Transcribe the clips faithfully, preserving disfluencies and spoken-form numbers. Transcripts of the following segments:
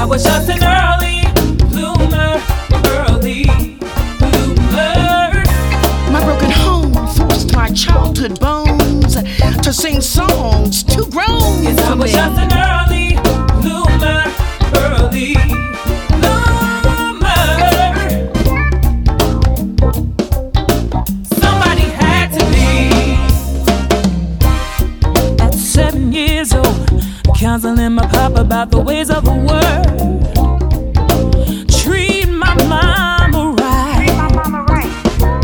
I was just an early bloomer, early bloomer. My broken home forced my childhood bones to sing songs too grown. Yes, I was just an early bloomer, early bloomer. Somebody had to be. At seven years old, counseling my pop about the ways of the world. Treat my mama right. Treat my mama right.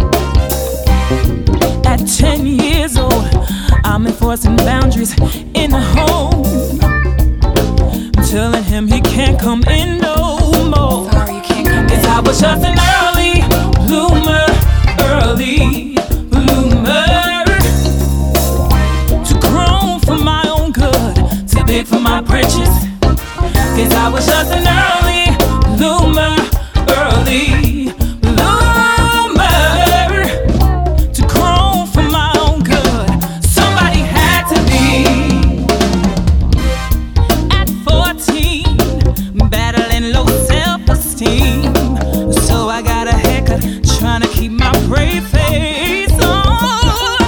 At ten years old, I'm enforcing boundaries in the home. I'm telling him he can't come in no more. Sorry, you can't come in. Cause I was just an early bloomer, early bloomer. Too grown for my own good, too big for my britches. Cause I was just an early bloomer, early bloomer. Too grown for my own good, somebody had to be. At fourteen, battling low self-esteem, so I got a haircut, trying to keep my brave face on.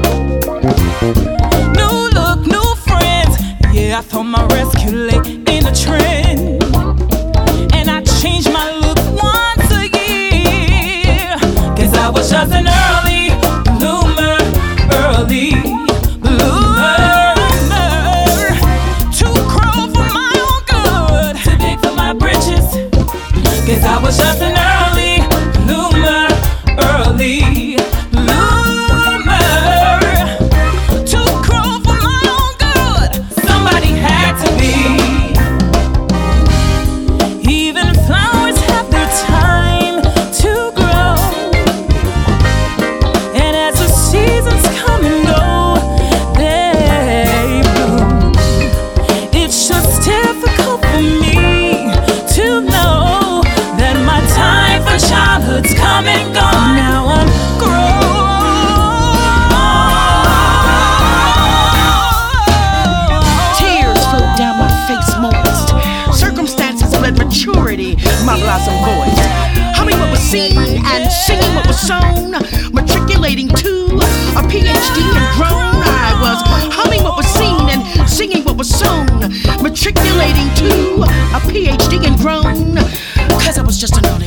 New look, new friends, yeah, I throw my rescue leg in a trend. And I change my look once a year. Cause I was just an early bloomer, early bloomer. Too grown for my own good, too big for my britches. Cause I was just an early bloomer, early bloomer. Too grown for my own good, somebody had to be. Even flowers have their time to grow, and as the seasons come and go, they bloom. It's just difficult for me to know that my time for childhood's come and gone. Now I'm grown. Tears flowed down my face moist. Circumstances bled maturity, my blossom voice. Humming what was seen and singing what was sown. Matriculating to a P H D and grown. I was humming what was seen and singing what was sown. Matriculating to a P H D and grown. Cause I was just an